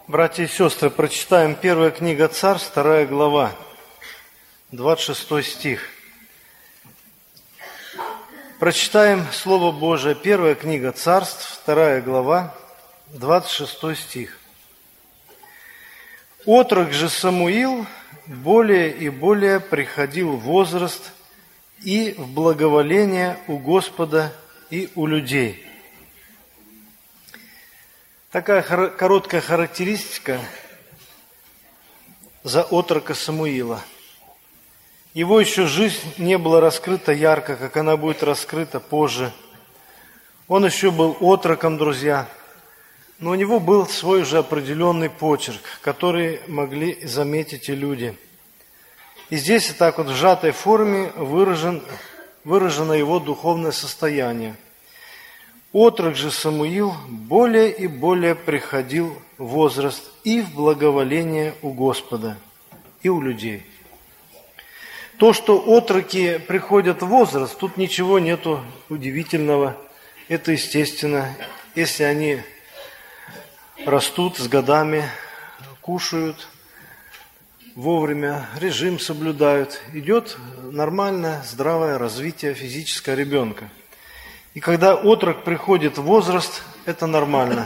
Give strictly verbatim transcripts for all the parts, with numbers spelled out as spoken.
Братья и сестры, прочитаем первая книга Царств, вторая глава, двадцать шестой стих. Прочитаем Слово Божие, первая книга Царств, вторая глава, двадцать шестой стих. «Отрок же Самуил более и более приходил в возраст и в благоволение у Господа и у людей». Такая короткая характеристика за отрока Самуила. Его еще жизнь не была раскрыта ярко, как она будет раскрыта позже. Он еще был отроком, друзья, но у него был свой же определенный почерк, который могли заметить и люди. И здесь и так вот в сжатой форме выражен, выражено его духовное состояние. Отрок же Самуил более и более приходил в возраст и в благоволение у Господа и у людей. То, что отроки приходят в возраст, тут ничего нету удивительного. Это естественно, если они растут с годами, кушают вовремя, режим соблюдают, идет нормальное, здравое развитие физического ребенка. И когда отрок приходит в возраст, это нормально.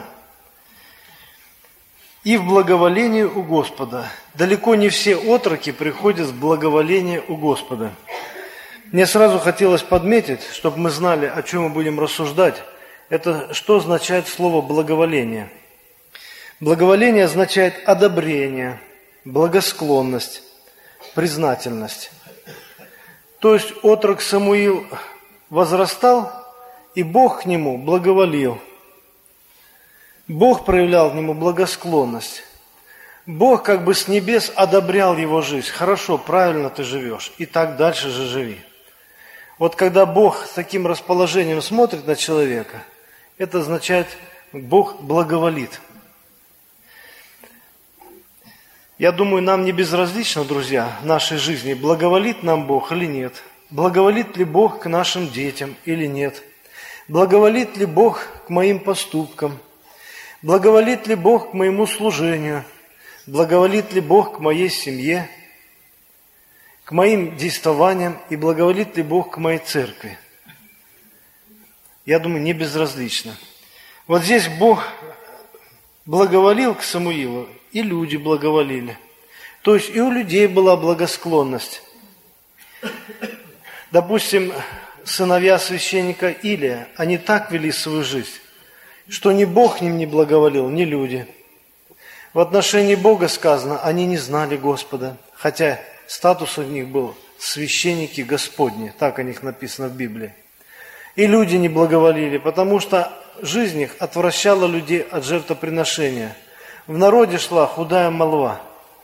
И в благоволение у Господа. Далеко не все отроки приходят в благоволение у Господа. Мне сразу хотелось подметить, чтобы мы знали, о чем мы будем рассуждать, это что означает слово «благоволение». Благоволение означает одобрение, благосклонность, признательность. То есть отрок Самуил возрастал, и Бог к нему благоволил. Бог проявлял к нему благосклонность. Бог как бы с небес одобрял его жизнь. Хорошо, правильно ты живешь, и так дальше же живи. Вот когда Бог с таким расположением смотрит на человека, это означает, Бог благоволит. Я думаю, нам не безразлично, друзья, в нашей жизни, благоволит нам Бог или нет. Благоволит ли Бог к нашим детям или нет. Благоволит ли Бог к моим поступкам? Благоволит ли Бог к моему служению? Благоволит ли Бог к моей семье? К моим действованиям? И благоволит ли Бог к моей церкви? Я думаю, не безразлично. Вот здесь Бог благоволил к Самуилу, и люди благоволили. То есть и у людей была благосклонность. Допустим, сыновья священника Илия, они так вели свою жизнь, что ни Бог к ним не благоволил, ни люди. В отношении Бога сказано, они не знали Господа, хотя статус у них был священники Господни, так о них написано в Библии. И люди не благоволили, потому что жизнь их отвращала людей от жертвоприношения. В народе шла худая молва.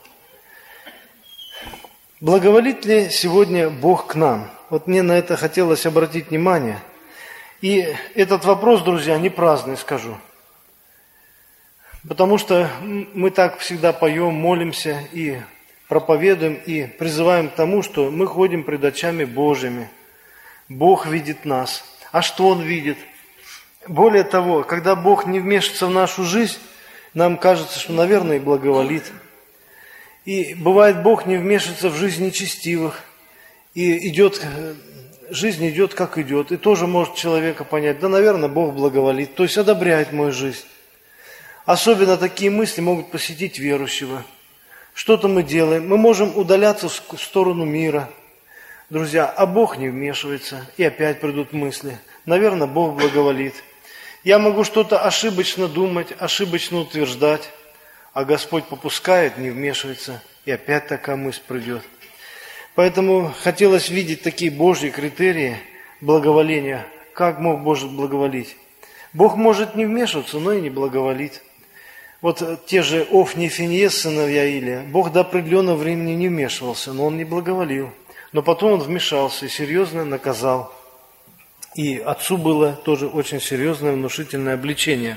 Благоволит ли сегодня Бог к нам? Вот мне на это хотелось обратить внимание. И этот вопрос, друзья, не праздный, скажу. Потому что мы так всегда поем, молимся и проповедуем, и призываем к тому, что мы ходим пред очами Божьими. Бог видит нас. А что Он видит? Более того, когда Бог не вмешивается в нашу жизнь, нам кажется, что, наверное, и благоволит. И бывает, Бог не вмешивается в жизнь нечестивых. И идет, жизнь идет, как идет. И тоже может человека понять, да, наверное, Бог благоволит. То есть одобряет мою жизнь. Особенно такие мысли могут посетить верующего. Что-то мы делаем. Мы можем удаляться в сторону мира. Друзья, а Бог не вмешивается. И опять придут мысли. Наверное, Бог благоволит. Я могу что-то ошибочно думать, ошибочно утверждать. А Господь попускает, не вмешивается. И опять такая мысль придет. Поэтому хотелось видеть такие Божьи критерии благоволения. Как мог Бог благоволить? Бог может не вмешиваться, но и не благоволит. Вот те же Офни и Финеес, сыновья Илия, Бог до определенного времени не вмешивался, но Он не благоволил. Но потом Он вмешался и серьезно наказал. И отцу было тоже очень серьезное, внушительное обличение.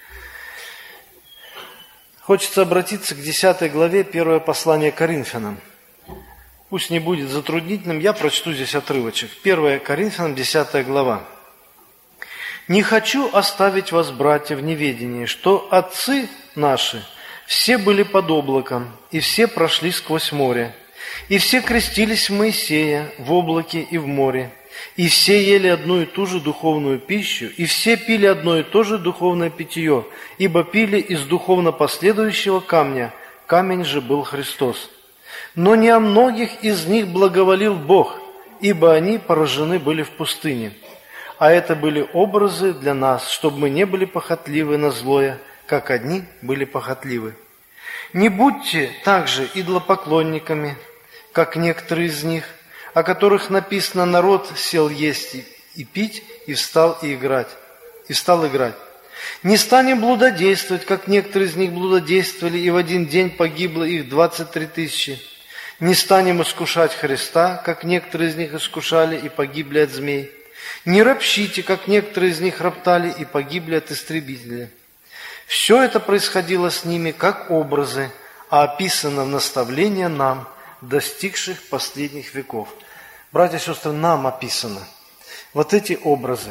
Хочется обратиться к десятой главе, первое послание Коринфянам. Пусть не будет затруднительным, я прочту здесь отрывочек. первое Коринфянам, десятая глава. «Не хочу оставить вас, братья, в неведении, что отцы наши Все были под облаком, и все прошли сквозь море. И все крестились в Моисея в облаке и в море. И все ели одну и ту же духовную пищу, и все пили одно и то же духовное питье, ибо пили из духовно последующего камня, камень же был Христос. Но не о многих из них благоволил Бог, ибо они поражены были в пустыне. А это были образы для нас, чтобы мы не были похотливы на злое, как одни были похотливы. Не будьте также идолопоклонниками, как некоторые из них, о которых написано: народ сел есть и пить, и встал и играть, и стал играть. Не станем блудодействовать, как некоторые из них блудодействовали, и в один день погибло их двадцать три тысячи. Не станем искушать Христа, как некоторые из них искушали и погибли от змей. Не ропщите, как некоторые из них роптали и погибли от истребителя. Все это происходило с ними как образы, а описано в наставление нам, достигших последних веков. Братья и сестры, нам описано вот эти образы.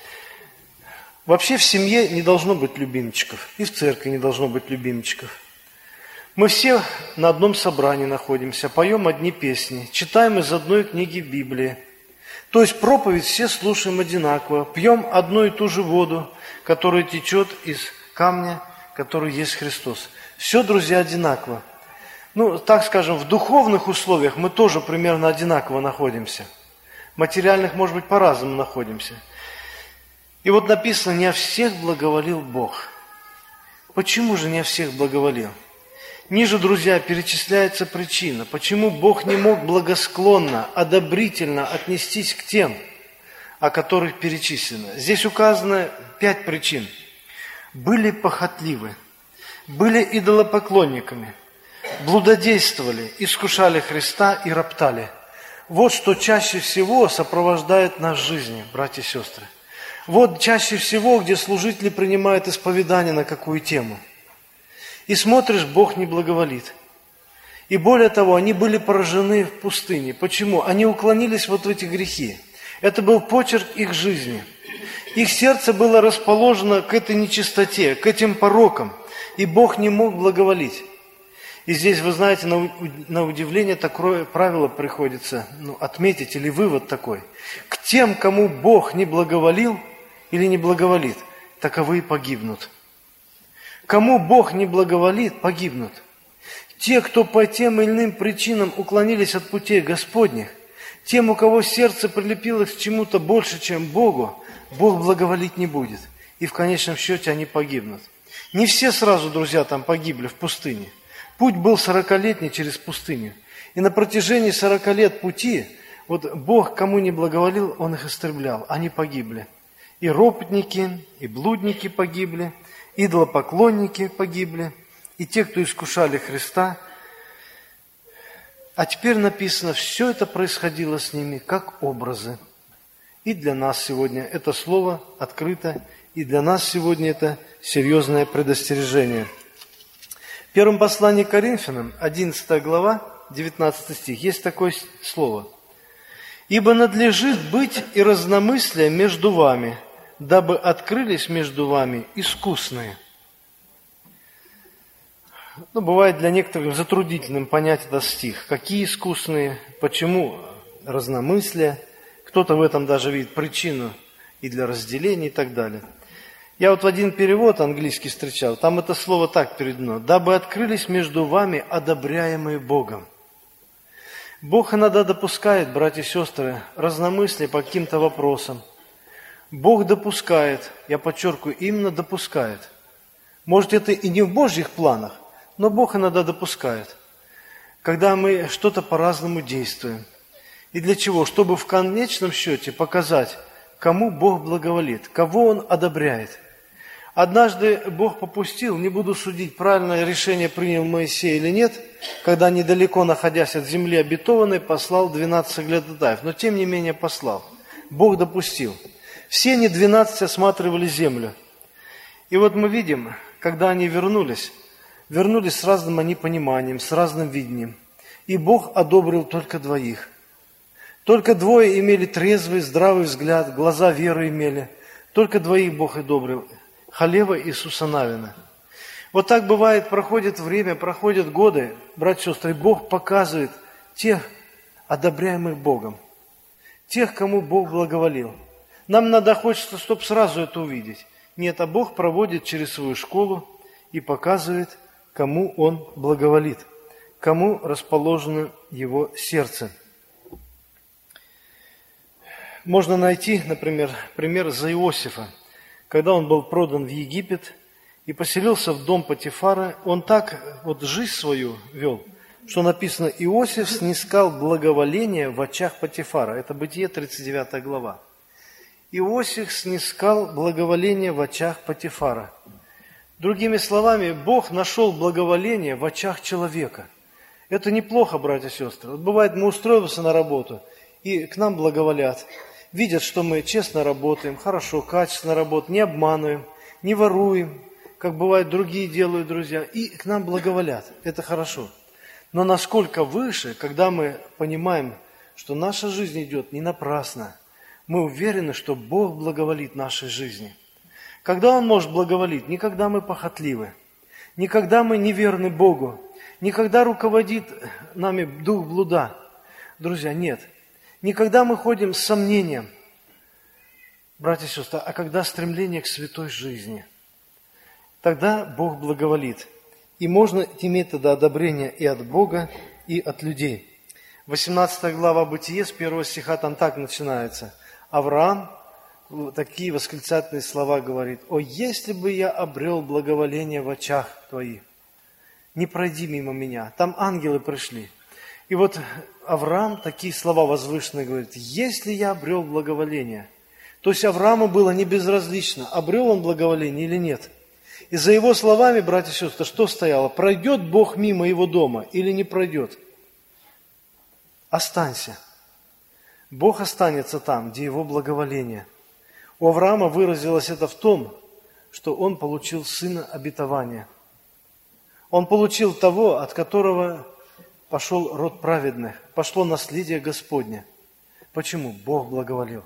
Вообще в семье не должно быть любимчиков, и в церкви не должно быть любимчиков. Мы все на одном собрании находимся, поем одни песни, читаем из одной книги Библии. То есть проповедь все слушаем одинаково, пьем одну и ту же воду, которая течет из камня, который есть Христос. Все, друзья, одинаково. Ну, так скажем, в духовных условиях мы тоже примерно одинаково находимся. Материальных, может быть, по-разному находимся. И вот написано: не о всех благоволил Бог. Почему же не о всех благоволил? Ниже, друзья, перечисляется причина, почему Бог не мог благосклонно, одобрительно отнестись к тем, о которых перечислено. Здесь указано пять причин. Были похотливы, были идолопоклонниками, блудодействовали, искушали Христа и роптали. Вот что чаще всего сопровождает нас в жизни, братья и сестры. Вот чаще всего, где служители принимают исповедание на какую тему. И смотришь, Бог не благоволит. И более того, они были поражены в пустыне. Почему? Они уклонились вот в эти грехи. Это был почерк их жизни. Их сердце было расположено к этой нечистоте, к этим порокам. И Бог не мог благоволить. И здесь, вы знаете, на удивление такое правило приходится ну, отметить, или вывод такой. К тем, кому Бог не благоволил или не благоволит, таковые погибнут. Кому Бог не благоволит, погибнут. Те, кто по тем или иным причинам уклонились от путей Господних, тем, у кого сердце прилепилось к чему-то больше, чем Богу, Бог благоволить не будет. И в конечном счете они погибнут. Не все сразу, друзья, там погибли в пустыне. Путь был сорокалетний через пустыню. И на протяжении сорока лет пути, вот Бог кому не благоволил, Он их истреблял. Они погибли. И ропотники, и блудники погибли, идолопоклонники погибли, и те, кто искушали Христа. А теперь написано, все это происходило с ними как образы. И для нас сегодня это слово открыто, и для нас сегодня это серьезное предостережение. В первом послании к Коринфянам, одиннадцатая глава, девятнадцатый стих, есть такое слово. «Ибо надлежит быть и разномыслие между вами, дабы открылись между вами искусные». Ну, бывает для некоторых затруднительным понять этот стих. Какие искусные, почему разномыслие. Кто-то в этом даже видит причину и для разделения и так далее. Я вот в один перевод английский встречал, там это слово так переведено: «Дабы открылись между вами одобряемые Богом». Бог иногда допускает, братья и сестры, разномыслие по каким-то вопросам. Бог допускает, я подчеркиваю, именно допускает. Может, это и не в Божьих планах, но Бог иногда допускает, когда мы что-то по-разному действуем. И для чего? Чтобы в конечном счете показать, кому Бог благоволит, кого Он одобряет. Однажды Бог попустил, не буду судить, правильное решение принял Моисей или нет, когда недалеко, находясь от земли обетованной, послал двенадцать соглядатаев, но тем не менее послал. Бог допустил. Все они двенадцать осматривали землю. И вот мы видим, когда они вернулись, вернулись с разным они пониманием, с разным видением. И Бог одобрил только двоих. Только двое имели трезвый, здравый взгляд, глаза веры имели. Только двоих Бог одобрил. Халева и Иисуса Навина. Вот так бывает, проходит время, проходят годы, братья и сестры, и Бог показывает тех, одобряемых Богом, тех, кому Бог благоволил. Нам надо, хочется, чтобы сразу это увидеть. Нет, а Бог проводит через свою школу и показывает, кому Он благоволит, кому расположено Его сердце. Можно найти, например, пример за Иосифа. Когда он был продан в Египет и поселился в дом Потифара, он так вот жизнь свою вел, что написано: Иосиф снискал благоволение в очах Потифара. Это Бытие, тридцать девятая глава. Иосиф снискал благоволение в очах Потифара. Другими словами, Бог нашел благоволение в очах человека. Это неплохо, братья и сестры. Вот бывает, мы устроимся на работу, и к нам благоволят. Видят, что мы честно работаем, хорошо, качественно работаем, не обманываем, не воруем, как бывает другие делают, друзья, и к нам благоволят. Это хорошо. Но насколько выше, когда мы понимаем, что наша жизнь идет не напрасно, мы уверены, что Бог благоволит нашей жизни. Когда Он может благоволить? Не когда мы похотливы, не когда мы неверны Богу, не когда руководит нами дух блуда. Друзья, нет. Не когда мы ходим с сомнением, братья и сестры, а когда стремление к святой жизни. Тогда Бог благоволит. И можно иметь тогда одобрение и от Бога, и от людей. восемнадцатая глава Бытие, с первого стиха там так начинается. Авраам такие восклицательные слова говорит: «О, если бы я обрел благоволение в очах Твоих, не пройди мимо меня». Там ангелы пришли. И вот Авраам такие слова возвышенные говорит: «Если я обрел благоволение». То есть Аврааму было не безразлично, обрел он благоволение или нет. И за его словами, братья и сестры, что стояло? Пройдет Бог мимо его дома или не пройдет? Останься. Бог останется там, где его благоволение. У Авраама выразилось это в том, что он получил сына обетования. Он получил того, от которого пошел род праведных, пошло наследие Господне. Почему? Бог благоволил.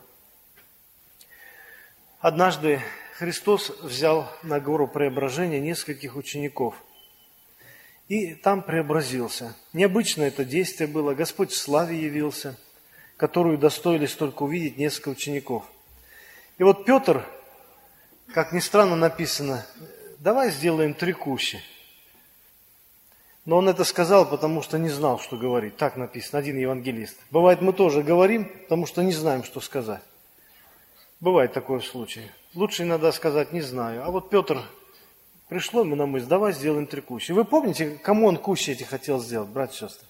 Однажды Христос взял на гору преображения нескольких учеников и там преобразился. Необычное это действие было. Господь в славе явился, которую достоились только увидеть несколько учеников. И вот Петр, как ни странно написано, давай сделаем три кущи. Но он это сказал, потому что не знал, что говорить. Так написано, один евангелист. Бывает, мы тоже говорим, потому что не знаем, что сказать. Бывает такой случай. Лучше иногда сказать «не знаю». А вот Петр, пришло ему на мысль, давай сделаем три кущи. Вы помните, кому он кущи эти хотел сделать, братья и сестры?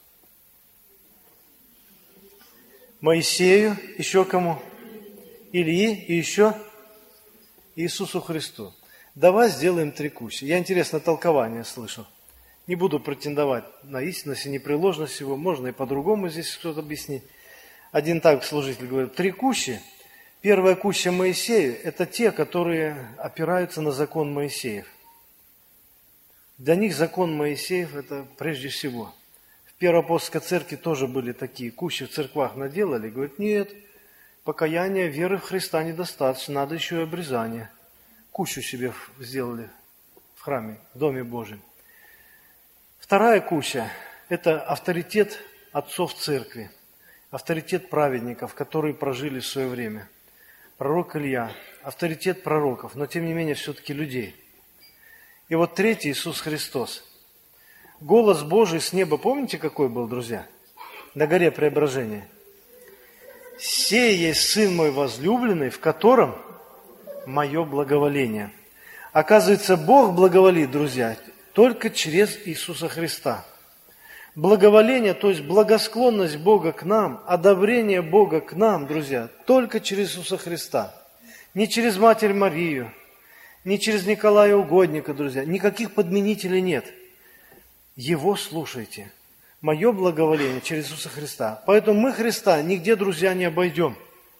Моисею, еще кому? Ильи и еще Иисусу Христу. Давай сделаем три кущи. Я интересное толкование слышал. Не буду претендовать на истинность и непреложность его. Можно и по-другому здесь что-то объяснить. Один так служитель говорит: три кущи. Первая куща Моисею – это те, которые опираются на закон Моисеев. Для них закон Моисеев – это прежде всего. В Первой апостольской церкви тоже были такие кущи в церквах наделали. Говорят: нет, покаяния, веры в Христа недостаточно, надо еще и обрезание. Кущу себе сделали в храме, в Доме Божьем. Вторая куща – это авторитет отцов церкви, авторитет праведников, которые прожили в свое время. Пророк Илья, авторитет пророков, но тем не менее все-таки людей. И вот третий – Иисус Христос. Голос Божий с неба, помните, какой был, друзья? На горе Преображения. «Сей есть Сын мой возлюбленный, в котором мое благоволение». Оказывается, Бог благоволит, друзья, только через Иисуса Христа. Благоволение, то есть благосклонность Бога к нам, одобрение Бога к нам, друзья, только через Иисуса Христа. Не через Матерь Марию, не через Николая Угодника, друзья. Никаких подменителей нет. Его слушайте. Мое благоволение через Иисуса Христа. Поэтому мы Христа нигде, друзья, не обойдем.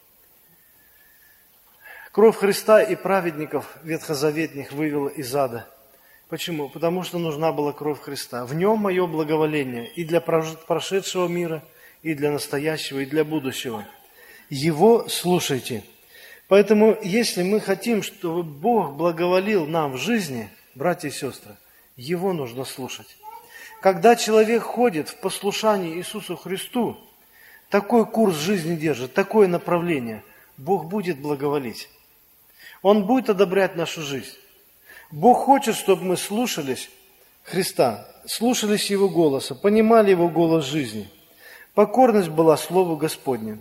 Кровь Христа и праведников ветхозаветных вывела из ада. Почему? Потому что нужна была кровь Христа. В нем мое благоволение и для прошедшего мира, и для настоящего, и для будущего. Его слушайте. Поэтому, если мы хотим, чтобы Бог благоволил нам в жизни, братья и сестры, Его нужно слушать. Когда человек ходит в послушании Иисусу Христу, такой курс жизни держит, такое направление, Бог будет благоволить. Он будет одобрять нашу жизнь. Бог хочет, чтобы мы слушались Христа, слушались Его голоса, понимали Его голос жизни. Покорность была Слову Господнему.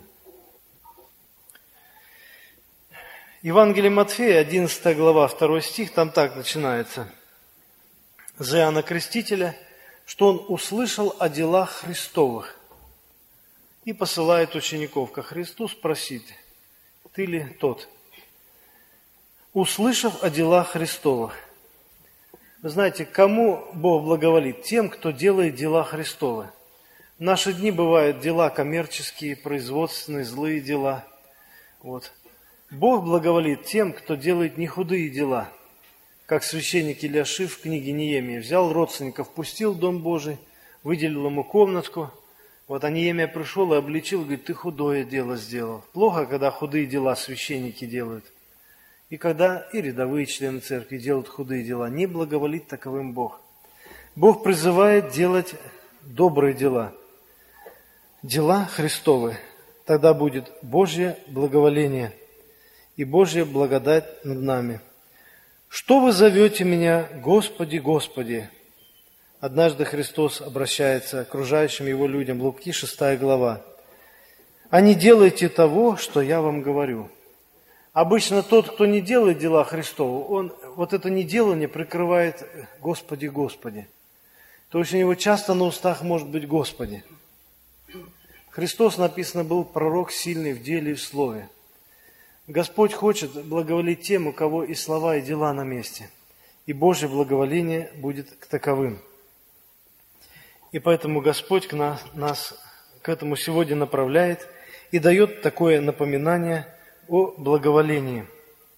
Евангелие Матфея, одиннадцатая глава, второй стих, там так начинается. За Иоанна Крестителя, что он услышал о делах Христовых и посылает учеников ко Христу спросить, ты ли тот? Услышав о делах Христовых. Вы знаете, кому Бог благоволит? Тем, кто делает дела Христовы. В наши дни бывают дела коммерческие, производственные, злые дела. Вот. Бог благоволит тем, кто делает не худые дела, как священник Илиашив в книге Неемии. Взял родственников, пустил в Дом Божий, выделил ему комнатку. Вот а Неемия пришел и обличил, говорит, ты худое дело сделал. Плохо, когда худые дела священники делают. И когда и рядовые члены церкви делают худые дела, не благоволит таковым Бог. Бог призывает делать добрые дела. Дела Христовы. Тогда будет Божье благоволение и Божья благодать над нами. Что вы зовете меня, Господи, Господи? Однажды Христос обращается к окружающим Его людям, Луки, шестая глава. А не делайте того, что я вам говорю. Обычно тот, кто не делает дела Христова, он вот это неделание прикрывает Господи, Господи. То есть у него часто на устах может быть Господи. Христос, написано, был пророк сильный в деле и в слове. Господь хочет благоволить тем, у кого и слова, и дела на месте. И Божье благоволение будет к таковым. И поэтому Господь к нас, нас к этому сегодня направляет и дает такое напоминание о благоволении.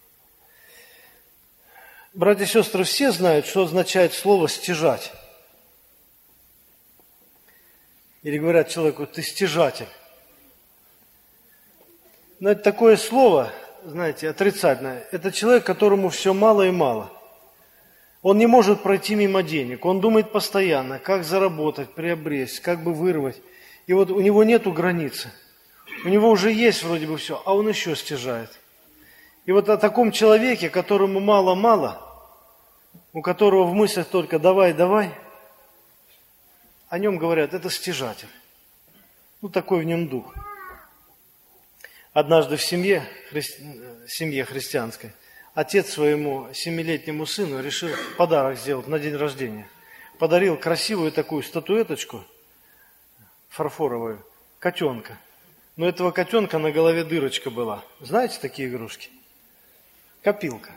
Братья и сестры, все знают, что означает слово «стяжать». Или говорят человеку, ты стяжатель. Но это такое слово, знаете, отрицательное. Это человек, которому все мало и мало. Он не может пройти мимо денег. Он думает постоянно, как заработать, приобрести, как бы вырвать. И вот у него нету границы. У него уже есть вроде бы все, а он еще стяжает. И вот о таком человеке, которому мало-мало, у которого в мыслях только «давай, давай», о нем говорят, это стяжатель. Ну, такой в нем дух. Однажды в семье, хри... семье христианской отец своему семилетнему сыну решил подарок сделать на день рождения. Подарил красивую такую статуэточку фарфоровую, котенка. Но у этого котенка на голове дырочка была. Знаете такие игрушки? Копилка.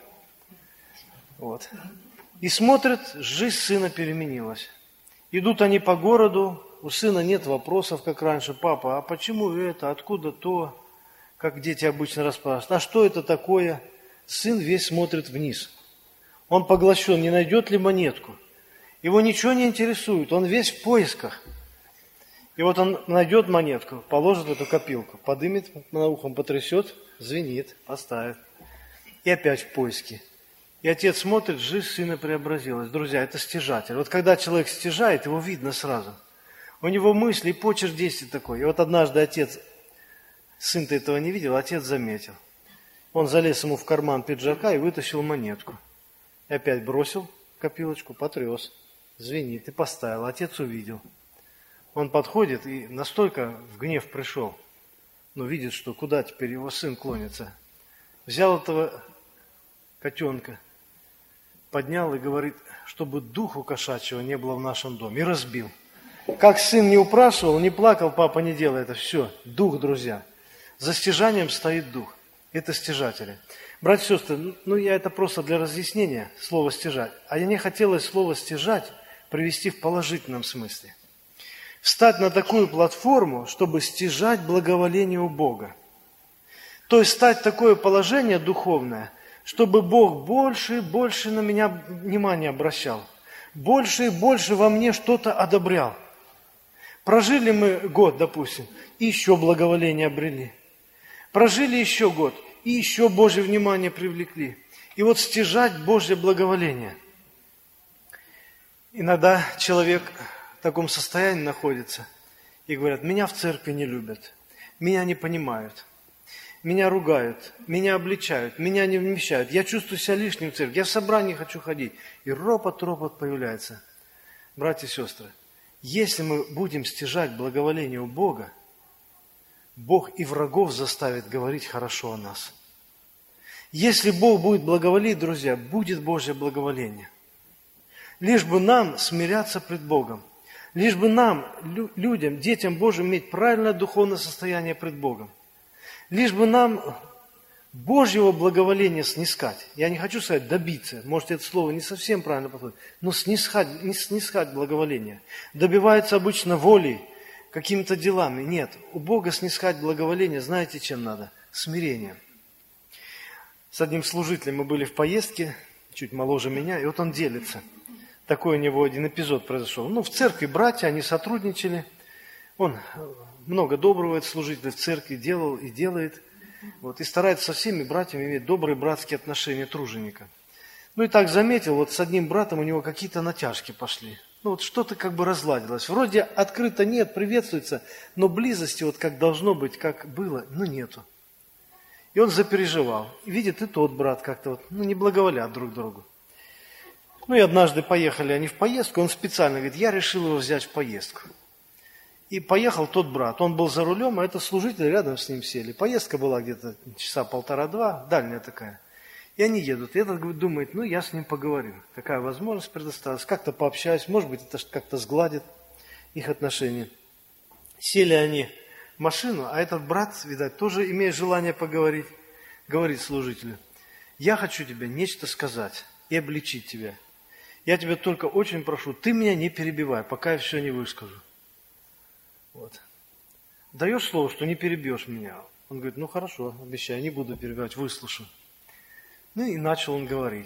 Вот. И смотрит, жизнь сына переменилась. Идут они по городу, у сына нет вопросов, как раньше. Папа, а почему это, откуда то? Как дети обычно расспрашивают. А что это такое? Сын весь смотрит вниз. Он поглощен, не найдет ли монетку. Его ничего не интересует, он весь в поисках. И вот он найдет монетку, положит в эту копилку, подымет, на ухом потрясет, звенит, поставит. И опять в поиске. И отец смотрит, жизнь сына преобразилась. Друзья, это стяжатель. Вот когда человек стяжает, его видно сразу. У него мысли, почерк действий такой. И вот однажды отец, сын-то этого не видел, отец заметил. Он залез ему в карман пиджака и вытащил монетку. И опять бросил копилочку, потряс, звенит и поставил. Отец увидел. Он подходит и настолько в гнев пришел, но видит, что куда теперь его сын клонится. Взял этого котенка, поднял и говорит, чтобы духу кошачьего не было в нашем доме, и разбил. Как сын не упрашивал, не плакал, папа не делай это, все, дух, друзья. За стяжанием стоит дух, это стяжатели. Братья и сестры, ну я это просто для разъяснения, слово стяжать. А мне хотелось слово стяжать привести в положительном смысле. Встать на такую платформу, чтобы стяжать благоволение у Бога. То есть стать в такое положение духовное, чтобы Бог больше и больше на меня внимание обращал. Больше и больше во мне что-то одобрял. Прожили мы год, допустим, и еще благоволение обрели. Прожили еще год, и еще Божье внимание привлекли. И вот стяжать Божье благоволение. Иногда человек в таком состоянии находится и говорят: меня в церкви не любят, меня не понимают, меня ругают, меня обличают, меня не вмещают, я чувствую себя лишним в церкви, я в собрании хочу ходить. И ропот-ропот появляется. Братья и сестры, если мы будем стяжать благоволение у Бога, Бог и врагов заставит говорить хорошо о нас. Если Бог будет благоволить, друзья, будет Божье благоволение. Лишь бы нам смиряться пред Богом, лишь бы нам, людям, детям Божьим, иметь правильное духовное состояние пред Богом. Лишь бы нам Божьего благоволения снискать. Я не хочу сказать добиться, может, это слово не совсем правильно подходит, но снискать, не снискать благоволение. Добивается обычно волей, какими-то делами. Нет, у Бога снискать благоволение, знаете, чем надо? Смирением. С одним служителем мы были в поездке, чуть моложе меня, и вот он делится. Такой у него один эпизод произошел. Ну, в церкви братья, они сотрудничали. Он много доброго от служителей в церкви делал и делает. Вот, и старается со всеми братьями иметь добрые братские отношения труженика. Ну и так заметил, вот с одним братом у него какие-то натяжки пошли. Ну вот что-то как бы разладилось. Вроде открыто нет, приветствуется, но близости вот как должно быть, как было, ну нету. И он запереживал. И видит, и тот брат как-то вот, ну не благоволят друг другу. Ну и однажды поехали они в поездку, он специально говорит: я решил его взять в поездку. И поехал тот брат, он был за рулем, а это служители рядом с ним сели. Поездка была где-то часа полтора-два, дальняя такая. И они едут. И этот думает: ну я с ним поговорю. Такая возможность предоставилась, как-то пообщаюсь, может быть это как-то сгладит их отношения. Сели они в машину, а этот брат, видать, тоже имеет желание поговорить, говорит служителю: я хочу тебе нечто сказать и обличить тебя. Я тебя только очень прошу, ты меня не перебивай, пока я все не выскажу. Вот. Даешь слово, что не перебьешь меня? Он говорит: ну хорошо, обещаю, не буду перебивать, выслушаю. Ну и начал он говорить.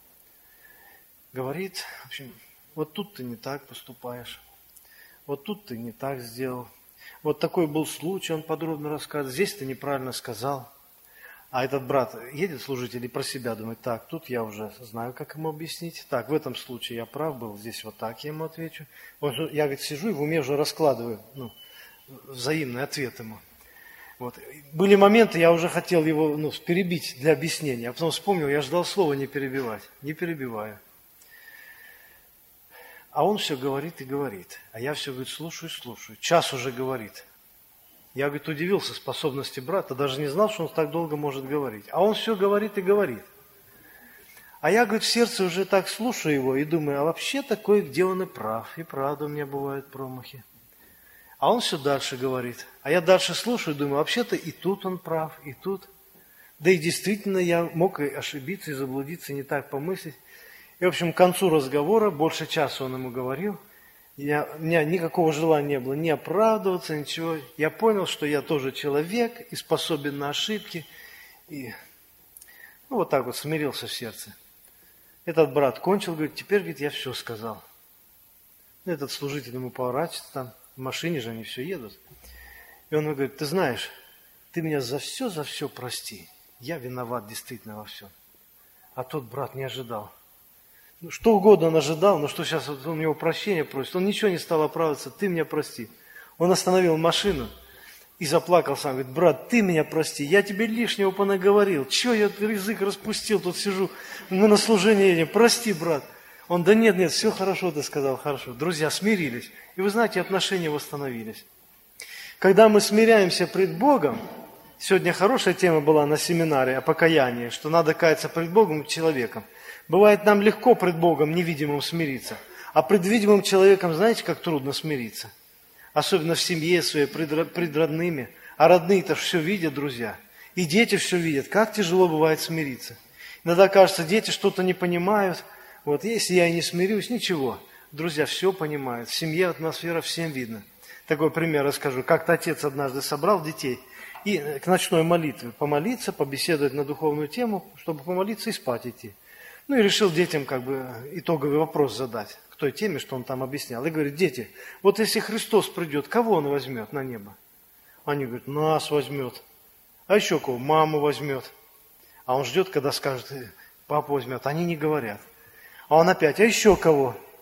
Говорит, в общем, вот тут ты не так поступаешь, вот тут ты не так сделал. Вот такой был случай, он подробно рассказывает, здесь ты неправильно сказал. А этот брат едет, служитель, и про себя думает: так, тут я уже знаю, как ему объяснить. Так, в этом случае я прав был, здесь вот так я ему отвечу. Я, говорит, сижу и в уме уже раскладываю, ну, взаимный ответ ему. Вот. Были моменты, я уже хотел его, ну, перебить для объяснения, а потом вспомнил, я ждал слова не перебивать. Не перебиваю. А он все говорит и говорит. А я все, говорит, слушаю, слушаю. Час уже говорит. Я, говорит, удивился способности брата, даже не знал, что он так долго может говорить. А он все говорит и говорит. А я, говорит, в сердце уже так слушаю его и думаю: а вообще такой, где он и прав. И правда у меня бывают промахи. А он все дальше говорит. А я дальше слушаю и думаю: вообще-то и тут он прав, и тут. Да и действительно я мог и ошибиться, и заблудиться, и не так помыслить. И, в общем, к концу разговора, больше часа он ему говорил, я, у меня никакого желания не было ни оправдываться, ничего. Я понял, что я тоже человек и способен на ошибки. И ну, вот так вот смирился в сердце. Этот брат кончил, говорит: теперь, говорит, я все сказал. Этот служитель ему поворачивается там, в машине же они все едут. И он ему говорит: ты знаешь, ты меня за все, за все прости. Я виноват действительно во всем. А тот брат не ожидал. Ну, что угодно он ожидал, но что сейчас вот он у него прощения просит. Он ничего не стал оправдываться: ты меня прости. Он остановил машину и заплакал сам. Говорит: брат, ты меня прости, я тебе лишнего понаговорил. Чего я язык распустил, тут сижу, мы на служение едем. Прости, брат. Он: да нет, нет, все хорошо, ты сказал, хорошо. Друзья смирились. И вы знаете, отношения восстановились. Когда мы смиряемся пред Богом, сегодня хорошая тема была на семинаре о покаянии, что надо каяться пред Богом и человеком. Бывает, нам легко пред Богом невидимым смириться, а пред видимым человеком, знаете, как трудно смириться? Особенно в семье своей, пред, пред родными. А родные-то все видят, друзья. И дети все видят. Как тяжело бывает смириться. Иногда кажется, дети что-то не понимают. Вот если я и не смирюсь, ничего. Друзья все понимают. В семье атмосфера всем видно. Такой пример расскажу. Как-то отец однажды собрал детей и к ночной молитве помолиться, побеседовать на духовную тему, чтобы помолиться и спать идти. Ну и решил детям как бы итоговый вопрос задать к той теме, что он там объяснял. И говорит: дети, вот если Христос придет, кого он возьмет на небо? Они говорят: нас возьмет. А еще кого? Маму возьмет. А он ждет, когда скажет: папа возьмет. Они не говорят. А он опять: а еще кого?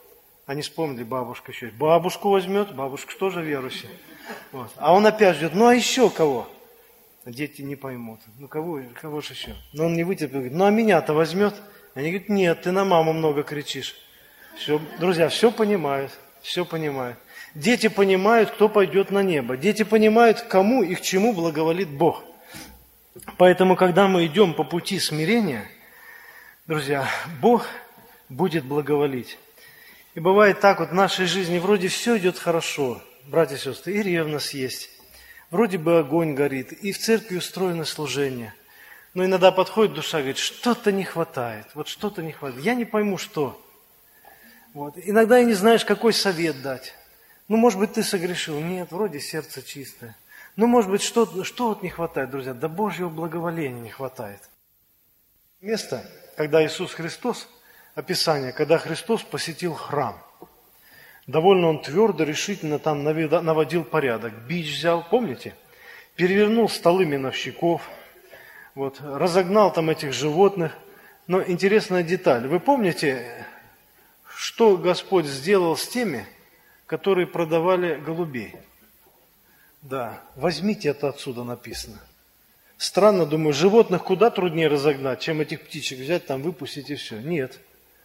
Они вспомнили, бабушка еще. Бабушку возьмет, бабушка тоже верующая. Вот. А он опять ждет, ну а еще кого? Дети не поймут. Ну кого, кого же еще? Но он не вытерпел, говорит, ну а меня-то возьмет? Они говорят, нет, ты на маму много кричишь. Все, друзья, все понимают, все понимают. Дети понимают, кто пойдет на небо. Дети понимают, кому и к чему благоволит Бог. Поэтому, когда мы идем по пути смирения, друзья, Бог будет благоволить. И бывает так вот в нашей жизни, вроде все идет хорошо, братья и сестры, и ревность есть. Вроде бы огонь горит, и в церкви устроено служение. Но иногда подходит душа и говорит, что-то не хватает, вот что-то не хватает. Я не пойму, что. Вот. Иногда и не знаешь, какой совет дать. Ну, может быть, ты согрешил. Нет, вроде сердце чистое. Ну, может быть, что, что вот не хватает, друзья? Да Божьего благоволения не хватает. Место, когда Иисус Христос, описание, когда Христос посетил храм. Довольно он твердо, решительно там наводил порядок. Бич взял, помните? Перевернул столы миновщиков, вот, разогнал там этих животных. Но интересная деталь. Вы помните, что Господь сделал с теми, которые продавали голубей? Да, возьмите это отсюда написано. Странно, думаю, животных куда труднее разогнать, чем этих птичек взять, там выпустить и все. Нет.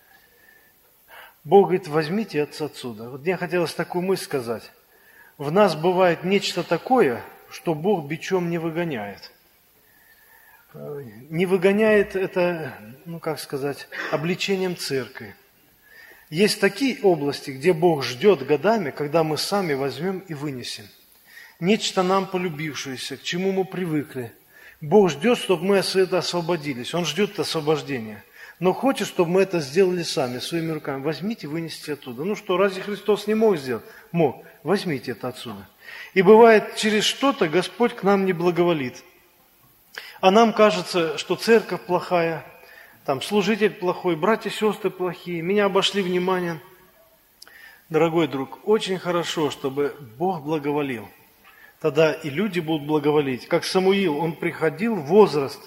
Бог говорит, возьмите это отсюда. Вот мне хотелось такую мысль сказать. В нас бывает нечто такое, что Бог бичом не выгоняет. Не выгоняет это, ну как сказать, обличением церкви. Есть такие области, где Бог ждет годами, когда мы сами возьмем и вынесем. Нечто нам полюбившееся, к чему мы привыкли. Бог ждет, чтобы мы от этого освободились. Он ждет освобождения. Но хочет, чтобы мы это сделали сами, своими руками. Возьмите, вынесите оттуда. Ну что, разве Христос не мог сделать? Мог. Возьмите это отсюда. И бывает, через что-то Господь к нам не благоволит. А нам кажется, что церковь плохая, там служитель плохой, братья и сестры плохие, меня обошли вниманием. Дорогой друг, очень хорошо, чтобы Бог благоволил. Тогда и люди будут благоволить. Как Самуил, он приходил в возраст,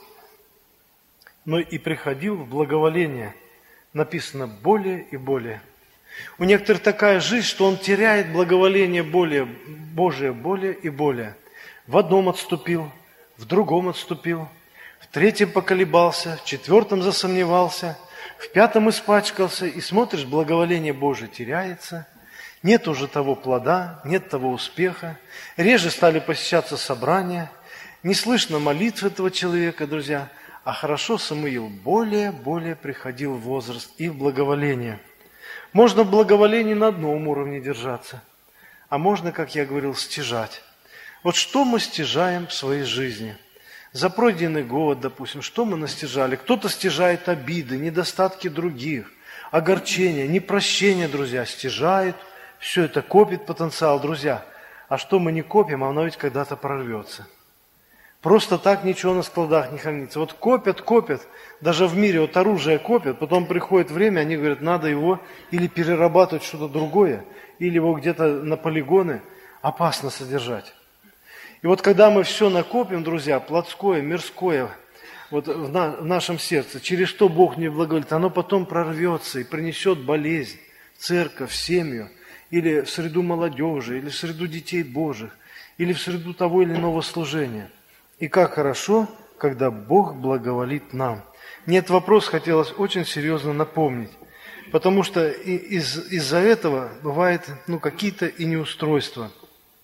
но и приходил в благоволение. Написано более и более. У некоторых такая жизнь, что он теряет благоволение более, Божие более и более. В одном отступил, в другом отступил, в третьем поколебался, в четвертом засомневался, в пятом испачкался, и смотришь, благоволение Божие теряется. Нет уже того плода, нет того успеха. Реже стали посещаться собрания. Не слышно молитв этого человека, друзья. А хорошо Самуил более-более приходил в возраст и в благоволение. Можно в благоволении на одном уровне держаться, а можно, как я говорил, стяжать. Вот что мы стяжаем в своей жизни? За пройденный год, допустим, что мы настяжали? Кто-то стяжает обиды, недостатки других, огорчения, непрощения, друзья, стяжает. Все это копит потенциал, друзья. А что мы не копим, оно ведь когда-то прорвется. Просто так ничего на складах не хранится. Вот копят, копят, даже в мире вот оружие копят, потом приходит время, они говорят, надо его или перерабатывать что-то другое, или его где-то на полигоны опасно содержать. И вот когда мы все накопим, друзья, плотское, мирское, вот в, на, в нашем сердце, через что Бог не благоволит, оно потом прорвется и принесет болезнь в церковь, в семью, или в среду молодежи, или в среду детей Божьих, или в среду того или иного служения. И как хорошо, когда Бог благоволит нам. Мне этот вопрос хотелось очень серьезно напомнить, потому что из, из-за этого бывают ну, какие-то и неустройства.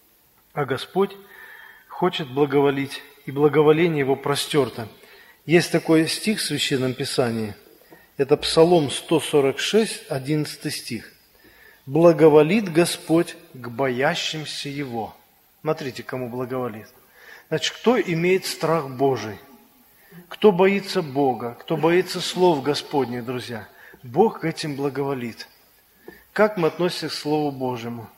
А Господь хочет благоволить, и благоволение Его простерто. Есть такой стих в Священном Писании, это Псалом сто сорок шесть, одиннадцатый стих. «Благоволит Господь к боящимся Его». Смотрите, кому благоволит. Значит, кто имеет страх Божий? Кто боится Бога? Кто боится слов Господних, друзья? Бог к этим благоволит. Как мы относимся к Слову Божьему?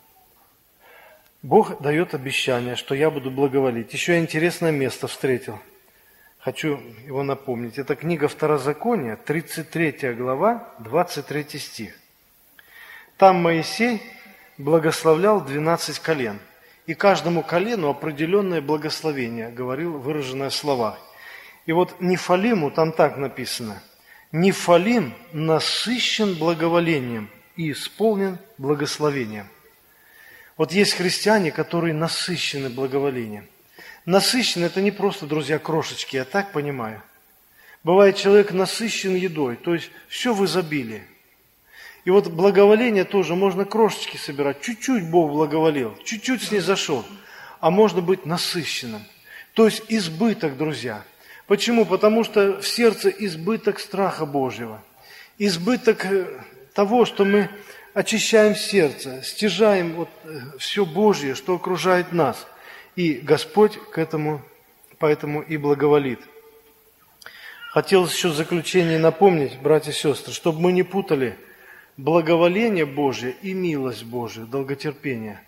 Бог дает обещание, что я буду благоволить. Еще я интересное место встретил. Хочу его напомнить. Это книга Второзакония, тридцать третья глава, двадцать третий стих. Там Моисей благословлял двенадцать колен. И каждому колену определенное благословение, говорил, выраженное в словах. И вот Нефалиму там так написано. Нефалим насыщен благоволением и исполнен благословением. Вот есть христиане, которые насыщены благоволением. Насыщен – это не просто, друзья, крошечки, я так понимаю. Бывает, человек насыщен едой, то есть все в изобилии. И вот благоволение тоже, можно крошечки собирать. Чуть-чуть Бог благоволил, чуть-чуть снизошел. А можно быть насыщенным. То есть избыток, друзья. Почему? Потому что в сердце избыток страха Божьего. Избыток того, что мы очищаем сердце, стяжаем вот все Божье, что окружает нас. И Господь к этому, поэтому и благоволит. Хотелось еще в заключение напомнить, братья и сестры, чтобы мы не путали благоволение Божие и милость Божия, долготерпение.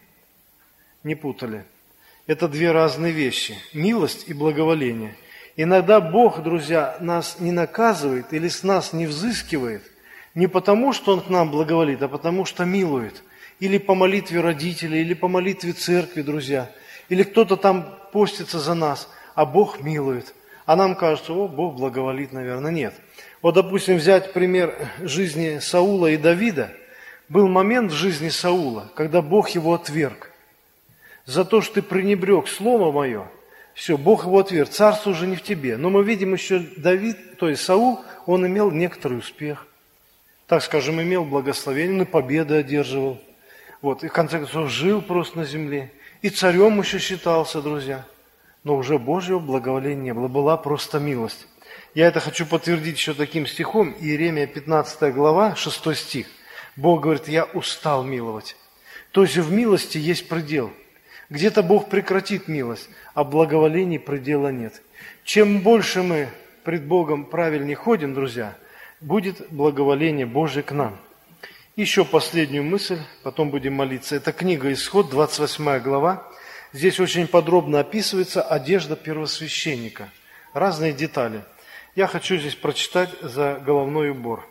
Не путали. Это две разные вещи. Милость и благоволение. Иногда Бог, друзья, нас не наказывает или с нас не взыскивает не потому, что Он к нам благоволит, а потому, что милует. Или по молитве родителей, или по молитве церкви, друзья. Или кто-то там постится за нас, а Бог милует. А нам кажется, о, Бог благоволит, наверное. Нет. Вот, допустим, взять пример жизни Саула и Давида. Был момент в жизни Саула, когда Бог его отверг. За то, что ты пренебрег слово мое, все, Бог его отверг, царство уже не в тебе. Но мы видим еще Давид, то есть Саул, он имел некоторый успех. Так скажем, имел благословение, он и победы одерживал. Вот, и в конце концов жил просто на земле. И царем еще считался, друзья. Но уже Божьего благоволения не было, была просто милость. Я это хочу подтвердить еще таким стихом, Иеремия пятнадцатая глава, шестой стих. Бог говорит, я устал миловать. То есть в милости есть предел. Где-то Бог прекратит милость, а благоволений предела нет. Чем больше мы пред Богом правильнее ходим, друзья, будет благоволение Божие к нам. Еще последнюю мысль, потом будем молиться. Это книга Исход, двадцать восьмая глава. Здесь очень подробно описывается одежда первосвященника. Разные детали. Я хочу здесь прочитать за головной убор.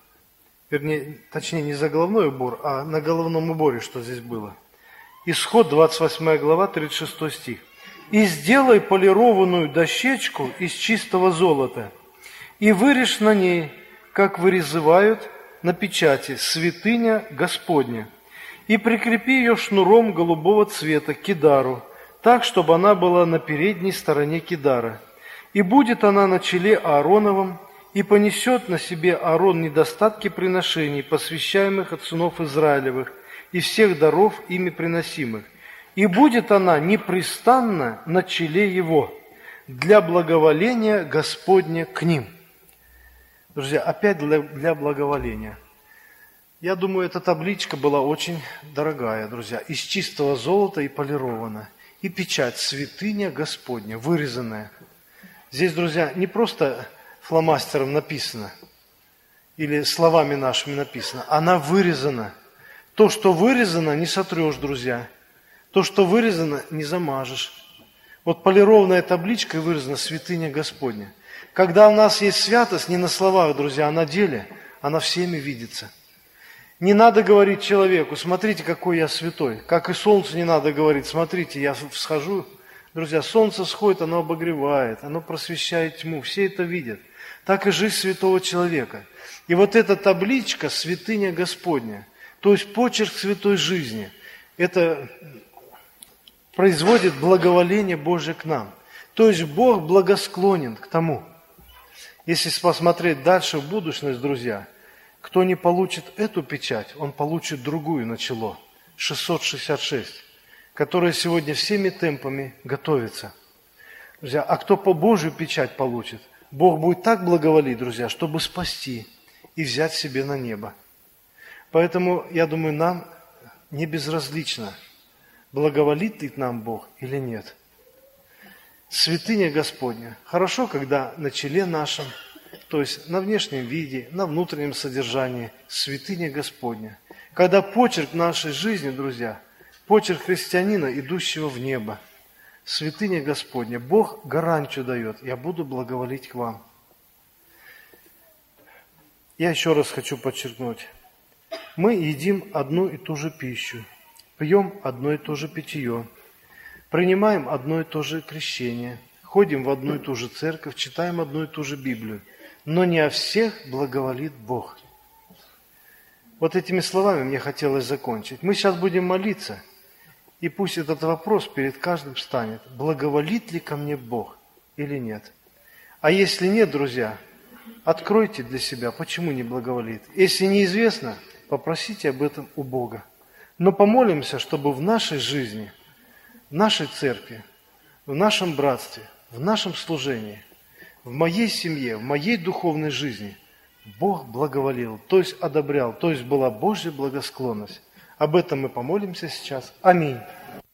Вернее, точнее, не за головной убор, а на головном уборе, что здесь было. Исход, двадцать восьмая глава, тридцать шестой стих. «И сделай полированную дощечку из чистого золота, и вырежь на ней, как вырезывают на печати, святыня Господня, и прикрепи ее шнуром голубого цвета к кидару, так, чтобы она была на передней стороне кидара. И будет она на челе Аароновом, и понесет на себе Аарон недостатки приношений, посвящаемых от сынов Израилевых, и всех даров ими приносимых. И будет она непрестанно на челе его, для благоволения Господня к ним». Друзья, опять для, для благоволения. Я думаю, эта табличка была очень дорогая, друзья, из чистого золота и полирована. И печать «Святыня Господня», вырезанная. Здесь, друзья, не просто фломастером написано, или словами нашими написано, она вырезана. То, что вырезано, не сотрешь, друзья. То, что вырезано, не замажешь. Вот полированная табличка вырезана «Святыня Господня». Когда у нас есть святость, не на словах, друзья, а на деле, она всеми видится. Не надо говорить человеку, смотрите, какой я святой. Как и солнцу не надо говорить, смотрите, я всхожу. Друзья, солнце сходит, оно обогревает, оно просвещает тьму, все это видят. Так и жизнь святого человека. И вот эта табличка «Святыня Господня», то есть почерк святой жизни, это производит благоволение Божие к нам. То есть Бог благосклонен к тому. Если посмотреть дальше в будущность, друзья, кто не получит эту печать, он получит другую на чело, шестьсот шестьдесят шесть, которая сегодня всеми темпами готовится. Друзья, а кто по Божию печать получит, Бог будет так благоволить, друзья, чтобы спасти и взять себе на небо. Поэтому, я думаю, нам не безразлично, благоволит ли нам Бог или нет. Святыня Господня. Хорошо, когда на челе нашем, то есть на внешнем виде, на внутреннем содержании, святыня Господня. Когда почерк нашей жизни, друзья, почерк христианина, идущего в небо, святыня Господня. Бог гарантию дает, я буду благоволить к вам. Я еще раз хочу подчеркнуть. Мы едим одну и ту же пищу, пьем одно и то же питье, принимаем одно и то же крещение, ходим в одну и ту же церковь, читаем одну и ту же Библию, но не о всех благоволит Бог. Вот этими словами мне хотелось закончить. Мы сейчас будем молиться, и пусть этот вопрос перед каждым встанет. Благоволит ли ко мне Бог или нет? А если нет, друзья, откройте для себя, почему не благоволит. Если неизвестно, попросите об этом у Бога. Но помолимся, чтобы в нашей жизни, в нашей церкви, в нашем братстве, в нашем служении, в моей семье, в моей духовной жизни Бог благоволил, то есть одобрял, то есть была Божья благосклонность. Об этом мы помолимся сейчас. Аминь.